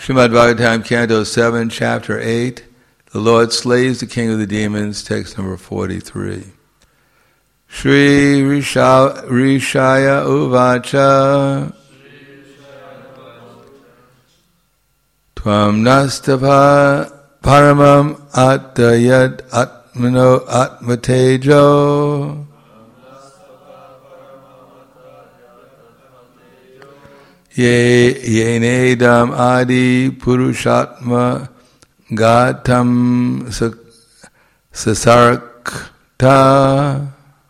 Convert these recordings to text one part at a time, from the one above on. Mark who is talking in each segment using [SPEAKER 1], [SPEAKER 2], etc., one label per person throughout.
[SPEAKER 1] Srimad Bhagavatam, Canto 7, Chapter 8, the Lord slays the king of the demons, text number 43. Shri Rishaya Uvacha Tvam Nastapa Paramam Attayad Atmano Atmatejo Yenedam Adi Purushatma Gatam Sasarakta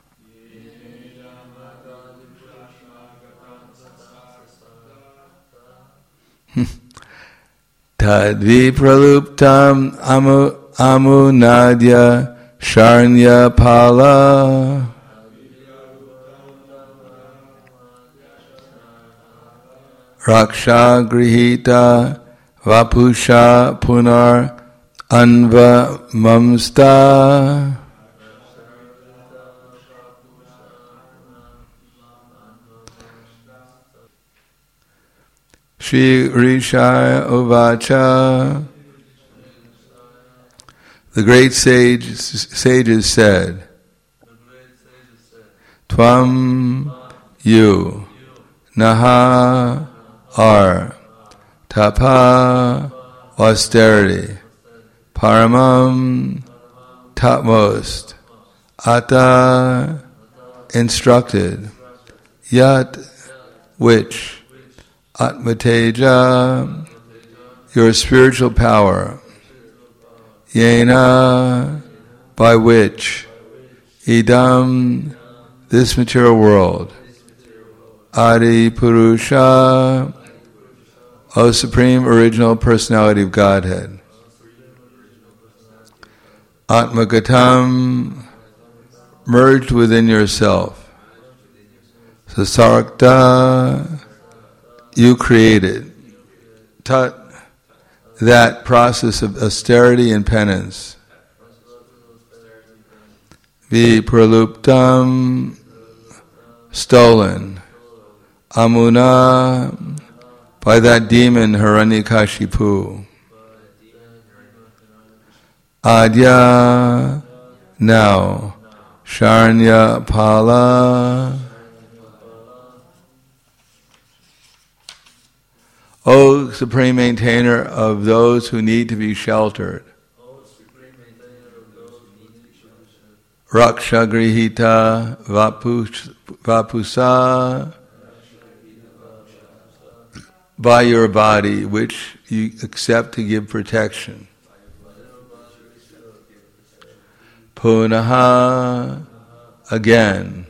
[SPEAKER 1] Tadvi Praluptam Amunadya Sharnya Pala Raksha Grihita Vapusha Punar Anva Mamsta Shri Rishaya Uvacha. The great sages said, Tvam, you, Naha, are, Tapa, austerity, Paramam, topmost, Atta, instructed, Yat, which, Atmateja, your spiritual power, Yena, by which, Idam, this material world, Adi Purusha, O Supreme Original Personality of Godhead, Atmagatam, merged within yourself, Sasarakta, you created, Tat, that process of austerity and penance, Vipraluptam, stolen, Amuna, by that demon Hiranyakashipu, Adya, now, Sharnya Pala, O Supreme Maintainer of those who need to be sheltered, Raksha Grihita Vapusa, by your body which you accept to give protection. Punaha, again,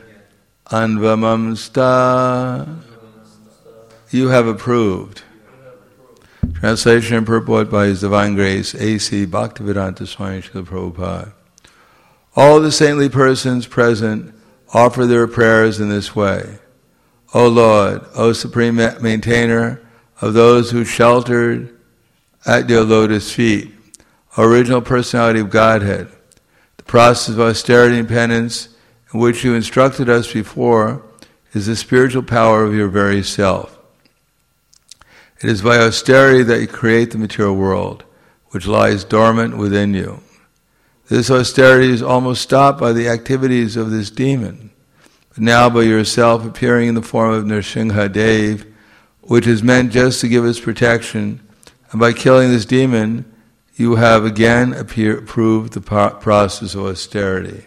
[SPEAKER 1] Anvamamsta, you have approved. Translation and purport by His Divine Grace, A.C. Bhaktivedanta Swami Srila Prabhupada. All the saintly persons present offer their prayers in this way. O Lord, O Supreme Maintainer of those who sheltered at your lotus feet, Original Personality of Godhead, the process of austerity and penance in which you instructed us before is the spiritual power of your very self. It is by austerity that you create the material world, which lies dormant within you. This austerity is almost stopped by the activities of this demon, but now by yourself appearing in the form of Nrsimha Dev, which is meant just to give us protection, and by killing this demon, you have again approved the process of austerity.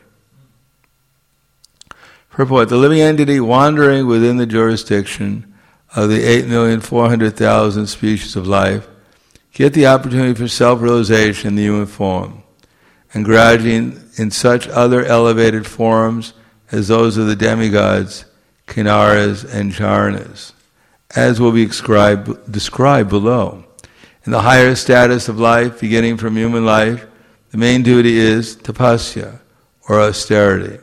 [SPEAKER 1] Purport: the living entity wandering within the jurisdiction of the 8,400,000 species of life get the opportunity for self-realization in the human form, and gradually in such other elevated forms as those of the demigods, Kinnaras and Charnas, as will be described below. In the higher status of life, beginning from human life, the main duty is tapasya, or austerity.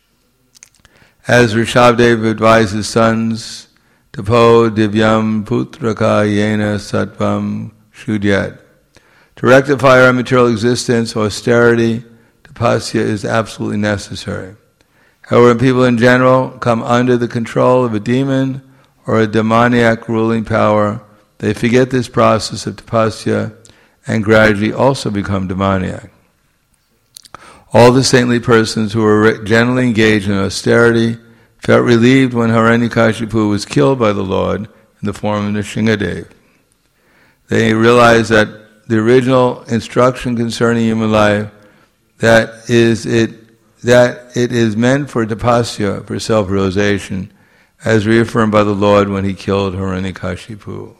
[SPEAKER 1] As Rishabdev advised his sons, Tapo divyam putraka yena sattvam shudyat. To rectify our material existence, austerity, tapasya is absolutely necessary. However, when people in general come under the control of a demon or a demoniac ruling power, they forget this process of tapasya and gradually also become demoniac. All the saintly persons who were generally engaged in austerity felt relieved when Hiranyakashipu was killed by the Lord in the form of Nrsingadev. They realized that the original instruction concerning human life, that it is meant for tapasya, for self-realization, as reaffirmed by the Lord when he killed Hiranyakashipu.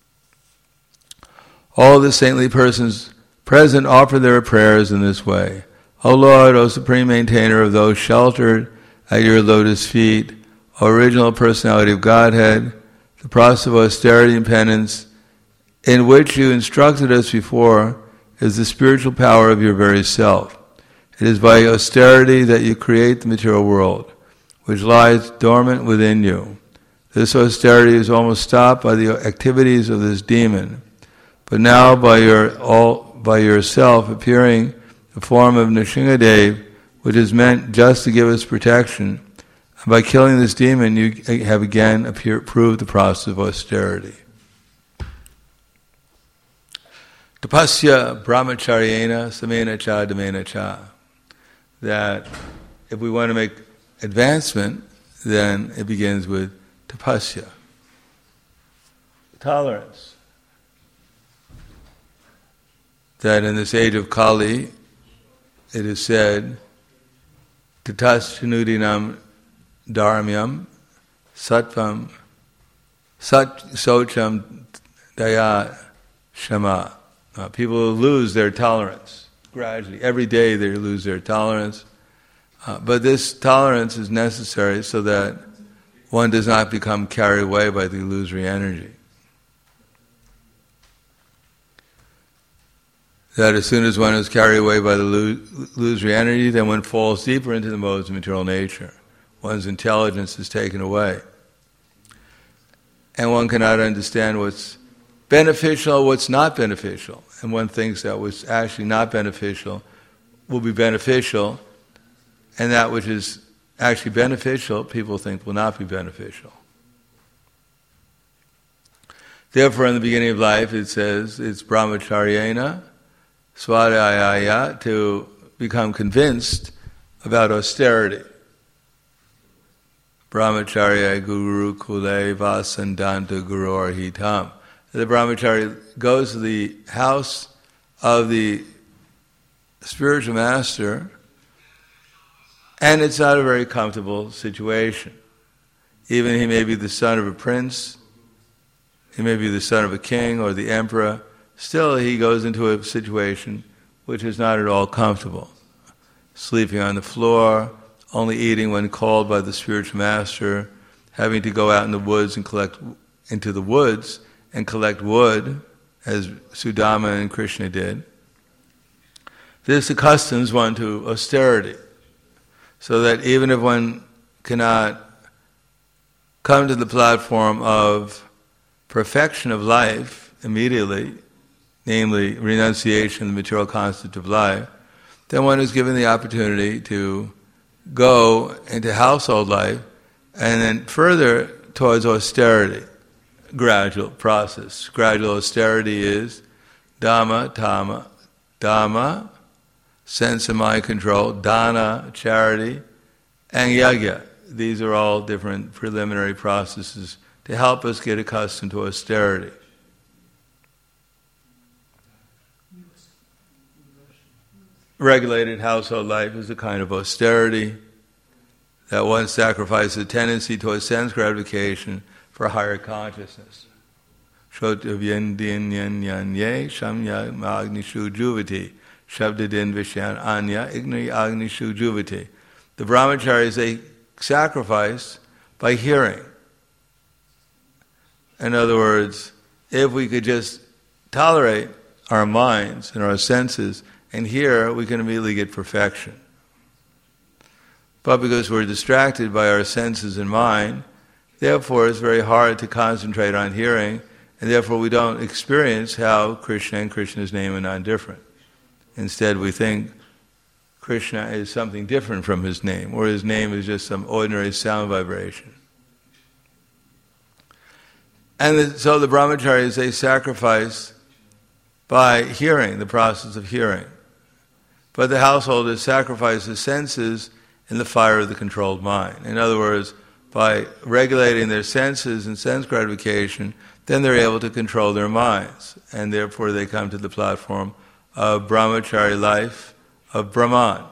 [SPEAKER 1] All the saintly persons present offer their prayers in this way. O Lord, O Supreme Maintainer of those sheltered at your lotus feet, O Original Personality of Godhead, the process of austerity and penance in which you instructed us before is the spiritual power of your very self. It is by austerity that you create the material world, which lies dormant within you. This austerity is almost stopped by the activities of this demon, but now by yourself appearing the form of Nrsingadev, which is meant just to give us protection, and by killing this demon you have again proved the process of austerity. Tapasya brahmacharyena samena cha dhamena cha. That if we want to make advancement, then it begins with tapasya. Tolerance. That in this age of Kali, it is said, tatasyanudinam dharmyam sattvam socham daya shama. People lose their tolerance gradually. Every day they lose their tolerance. But this tolerance is necessary so that one does not become carried away by the illusory energy. That as soon as one is carried away by the illusory energy, then one falls deeper into the modes of material nature. One's intelligence is taken away. And one cannot understand what's beneficial, what's not beneficial. And one thinks that what's actually not beneficial will be beneficial, and that which is actually beneficial, people think will not be beneficial. Therefore, in the beginning of life, it says, it's brahmacharyena, swadhyaya, to become convinced about austerity. Brahmacharya guru kule vasandanta gurur hitam. The brahmachari goes to the house of the spiritual master, and it's not a very comfortable situation. Even he may be the son of a prince, he may be the son of a king or the emperor, still he goes into a situation which is not at all comfortable. Sleeping on the floor, only eating when called by the spiritual master, having to go out in the woods and collect wood, as Sudama and Krishna did. This accustoms one to austerity, so that even if one cannot come to the platform of perfection of life immediately, namely renunciation of the material concept of life, then one is given the opportunity to go into household life and then further towards austerity. Gradual process. Gradual austerity is Dhamma, Tama, Dhamma, sense and mind control, Dana, charity, and Yajna. These are all different preliminary processes to help us get accustomed to austerity. Regulated household life is a kind of austerity that one sacrifices a tendency towards sense gratification for higher consciousness. Shotavyendinyanyanye shamya agnishu juvati shabdadin vishyan anya igni agnishu juvati. The brahmacharis, they sacrifice by hearing. In other words, if we could just tolerate our minds and our senses and hear, we can immediately get perfection. But because we're distracted by our senses and mind, therefore it's very hard to concentrate on hearing, and therefore we don't experience how Krishna and Krishna's name are not different. Instead we think Krishna is something different from his name, or his name is just some ordinary sound vibration. So the brahmacharis, they sacrifice by hearing, the process of hearing. But the householders sacrifice the senses in the fire of the controlled mind. In other words, by regulating their senses and sense gratification, then they're able to control their minds. And therefore they come to the platform of brahmachari life, of Brahman.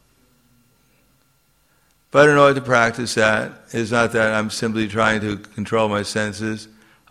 [SPEAKER 1] But in order to practice that, it's not that I'm simply trying to control my senses.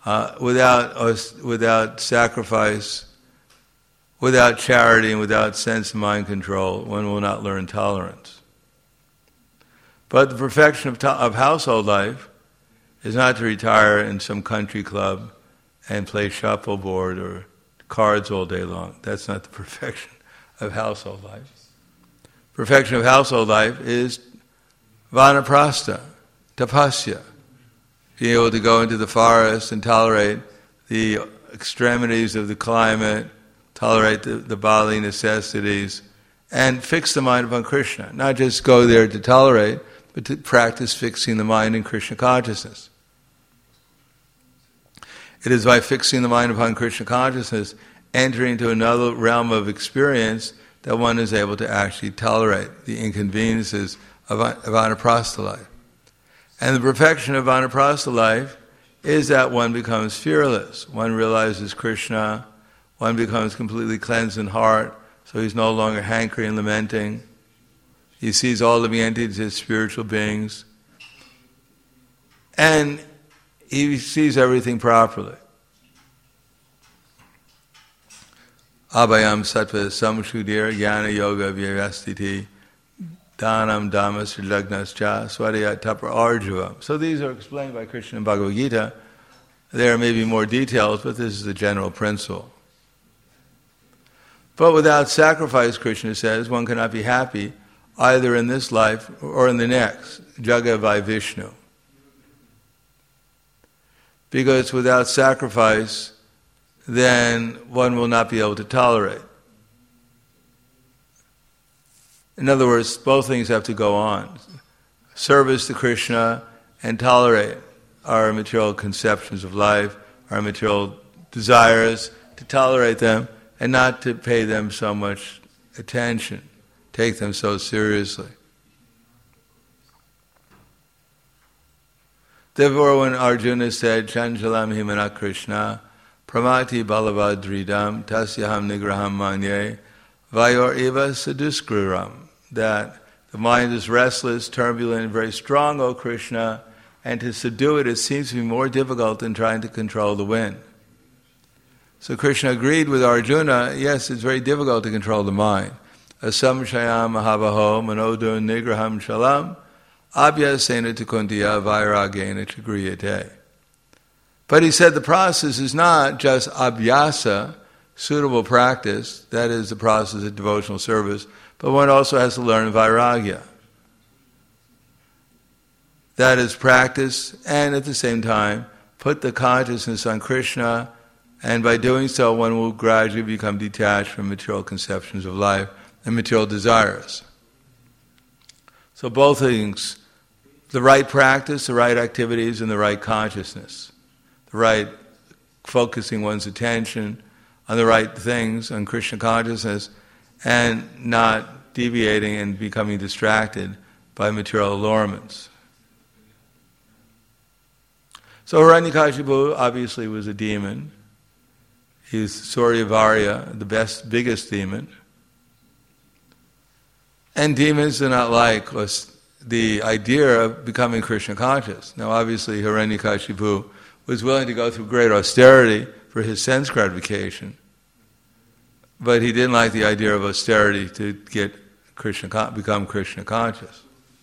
[SPEAKER 1] Without sacrifice, without charity, and without sense and mind control, one will not learn tolerance. But the perfection of household life is not to retire in some country club and play shuffleboard or cards all day long. That's not the perfection of household life. Perfection of household life is vanaprastha, tapasya. Being able to go into the forest and tolerate the extremities of the climate, tolerate the bodily necessities, and fix the mind upon Krishna. Not just go there to tolerate, but to practice fixing the mind in Krishna consciousness. It is by fixing the mind upon Krishna consciousness, entering into another realm of experience, that one is able to actually tolerate the inconveniences of vanaprastha life. And the perfection of vanaprastha life is that one becomes fearless. One realizes Krishna, one becomes completely cleansed in heart, so he's no longer hankering and lamenting. He sees all living entities as spiritual beings. And he sees everything properly. Abhayam sattva samshudir jnana yoga vyavastiti dhanam dhammas lagnas swadhyaya tapra arjava. So these are explained by Krishna in Bhagavad Gita. There may be more details, but this is the general principle. But without sacrifice, Krishna says, one cannot be happy either in this life or in the next. Jaga vai Vishnu. Because without sacrifice, then one will not be able to tolerate. In other words, both things have to go on. Service to Krishna and tolerate our material conceptions of life, our material desires, to tolerate them and not to pay them so much attention, take them so seriously. Therefore, when Arjuna said, Chanchalam himana Krishna, pramati balavadridam, tasyaham nigraham manye, vayor eva saduskriram, that the mind is restless, turbulent, and very strong, O Krishna, and to subdue it seems to be more difficult than trying to control the wind. So Krishna agreed with Arjuna, yes, it's very difficult to control the mind. Asamshayam mahavaho manodo nigraham shalam, abhyasena tukuntiya vairagena chagriyate. But he said the process is not just abhyasa, suitable practice, that is the process of devotional service, but one also has to learn vairagya. That is practice, and at the same time, put the consciousness on Krishna, and by doing so, one will gradually become detached from material conceptions of life and material desires. So both things, the right practice, the right activities, and the right consciousness. The right focusing one's attention on the right things, on Krishna consciousness, and not deviating and becoming distracted by material allurements. So Hiranyakashipu obviously was a demon. He's Suryavarya, the biggest demon. And demons do not like the idea of becoming Krishna conscious. Now obviously Hiranyakashipu was willing to go through great austerity for his sense gratification, but he didn't like the idea of austerity to become Krishna conscious.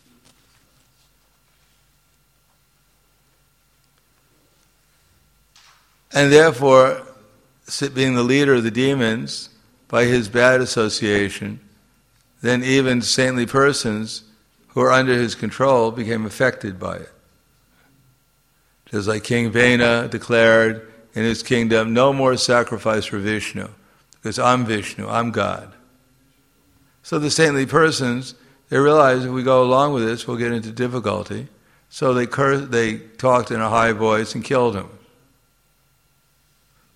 [SPEAKER 1] And therefore, being the leader of the demons, by his bad association, then even saintly persons who are under his control became affected by it. Just like King Vena declared in his kingdom, no more sacrifice for Vishnu, because I'm Vishnu, I'm God. So the saintly persons, they realize if we go along with this, we'll get into difficulty. So they talked in a high voice and killed him.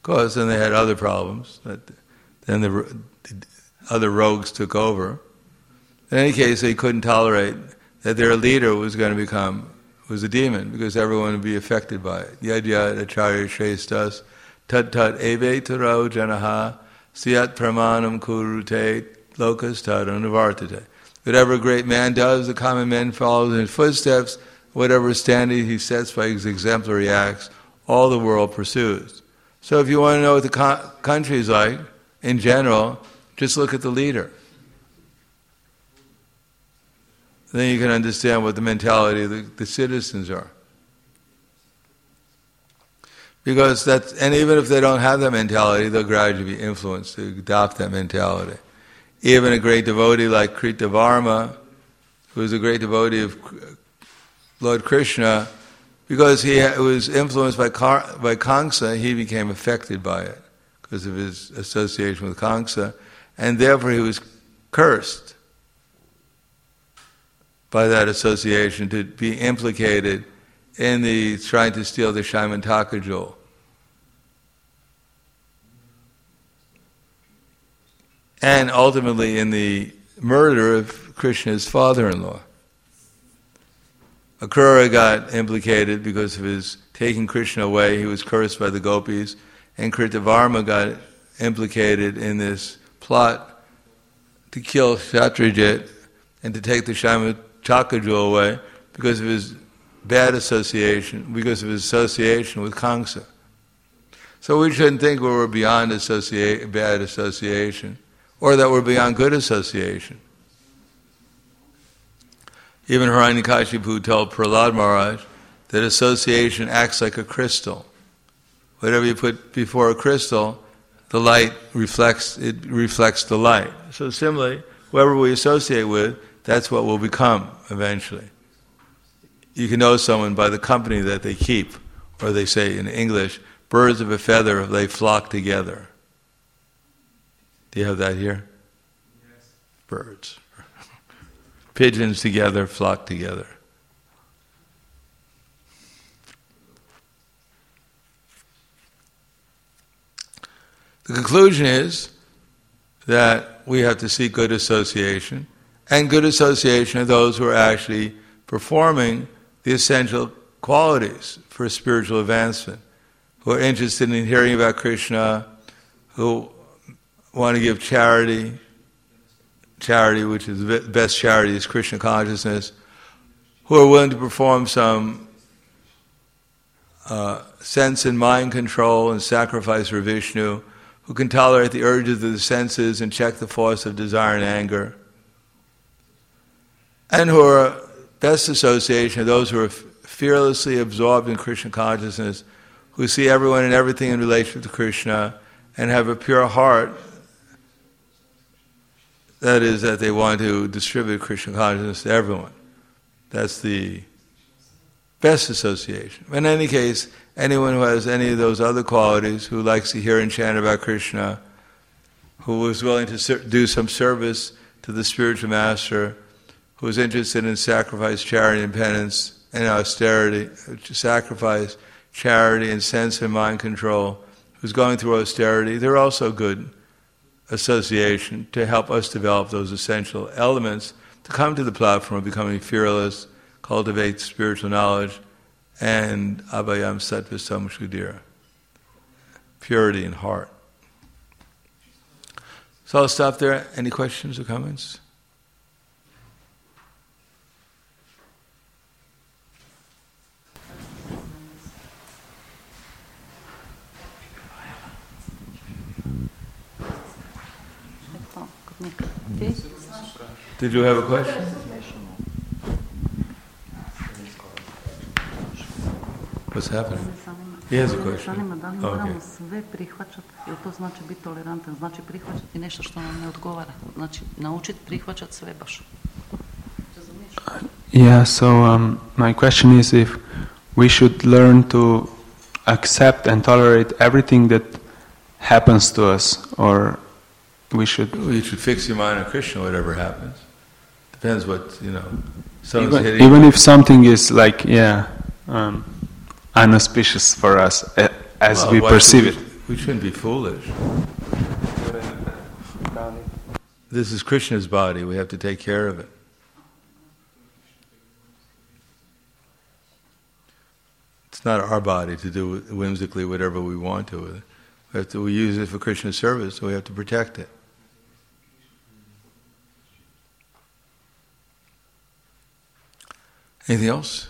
[SPEAKER 1] course, then they had other problems. Then the other rogues took over. In any case, they couldn't tolerate that their leader was a demon, because everyone would be affected by it. Yad yad acharya shrestas tat tat eve taro janaha siyat pramanam kurute lokas tad anavartate. Whatever a great man does, the common men follow in his footsteps. Whatever standard he sets by his exemplary acts, all the world pursues. So if you want to know what the country is like, in general, just look at the leader. Then you can understand what the mentality of the citizens are. Because and even if they don't have that mentality, they'll gradually be influenced to adopt that mentality. Even a great devotee like Kritavarma, who was a great devotee of Lord Krishna, because he was influenced by Kamsa, he became affected by it because of his association with Kamsa, and therefore he was cursed by that association to be implicated in trying to steal the Shaimantaka jewel. And ultimately in the murder of Krishna's father-in-law. Akrura got implicated because of his taking Krishna away. He was cursed by the gopis. And Kritavarma got implicated in this plot to kill Shatrajit and to take the Shaimantaka jewel away because of his bad association, because of his association with Kamsa. So we shouldn't think we're beyond bad association, or that we're beyond good association. Even Hiranyakashipu told Prahlad Maharaj that association acts like a crystal. Whatever you put before a crystal, the light reflects the light. So similarly, whoever we associate with, that's what we'll become eventually. You can know someone by the company that they keep, or they say in English, birds of a feather, they flock together. Do you have that here? Yes. Birds. Pigeons together flock together. The conclusion is that we have to seek good association, and good association of those who are actually performing the essential qualities for spiritual advancement, who are interested in hearing about Krishna, who want to give charity, which is the best charity, is Krishna consciousness, who are willing to perform some sense and mind control and sacrifice for Vishnu, who can tolerate the urges of the senses and check the force of desire and anger, and who are best association of those who are fearlessly absorbed in Krishna consciousness, who see everyone and everything in relation to Krishna, and have a pure heart. That is, that they want to distribute Krishna consciousness to everyone. That's the best association. In any case, anyone who has any of those other qualities, who likes to hear and chant about Krishna, who is willing to do some service to the spiritual master, who is interested in sacrifice, charity, and penance, and austerity, sacrifice, charity, and sense and mind control, who's going through austerity, they're also good association to help us develop those essential elements to come to the platform of becoming fearless, cultivate spiritual knowledge, and abhayam sattva samsudira, purity in heart. So I'll stop there. Any questions or comments? Did you have a question? What's happening? He has a question.
[SPEAKER 2] Da li moramo sve prihvaćati, jer to znači biti tolerantan, znači prihvaćati nešto što nam ne odgovara, znači naučiti prihvaćati sve baš.
[SPEAKER 3] Yeah, so my question is if we should learn to accept and tolerate everything that happens to us, or we should...
[SPEAKER 1] You should fix your mind on Krishna, whatever happens. Depends what,
[SPEAKER 3] even if something is like, unauspicious for us, as we perceive it.
[SPEAKER 1] We shouldn't be foolish. This is Krishna's body. We have to take care of it. It's not our body to do whimsically whatever we want to with it. We use it for Krishna's service, so we have to protect it. Anything else?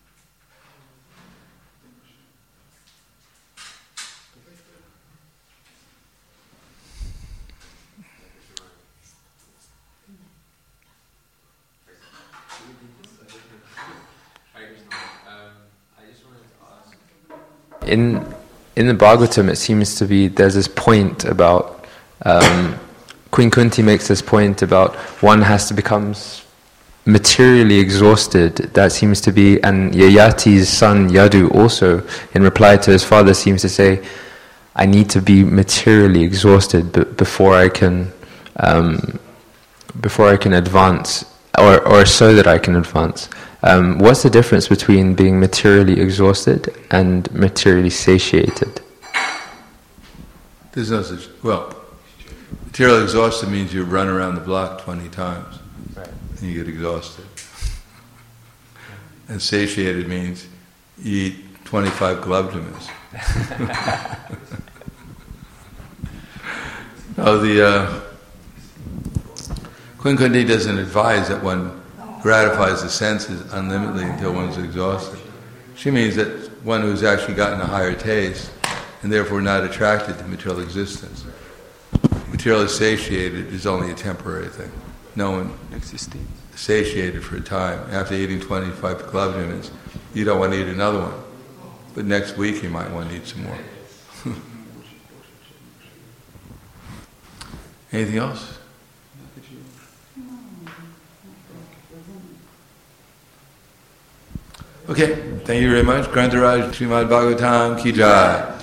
[SPEAKER 4] In the Bhagavatam, it seems to be there's this point about Queen Kunti makes this point about one has to become materially exhausted. That seems to be, and Yayati's son Yadu also, in reply to his father, seems to say, "I need to be materially exhausted before I can advance, or so that I can advance." What's the difference between being materially exhausted and materially satiated?
[SPEAKER 1] There's no such... Well, materially exhausted means you run around the block 20 times. Right. And you get exhausted. And satiated means you eat 25 gulab-jamuns. No, Queen Kunti doesn't advise that one gratifies the senses unlimitedly until one's exhausted. She means that one who's actually gotten a higher taste and therefore not attracted to material existence. Materially satiated is only a temporary thing. No one existing satiated for a time. After eating 25 gulab-jamuns, you don't want to eat another one. But next week you might want to eat some more. Anything else? Okay, thank you very much. Grantaraj Srimad Bhagavatam Ki Jai.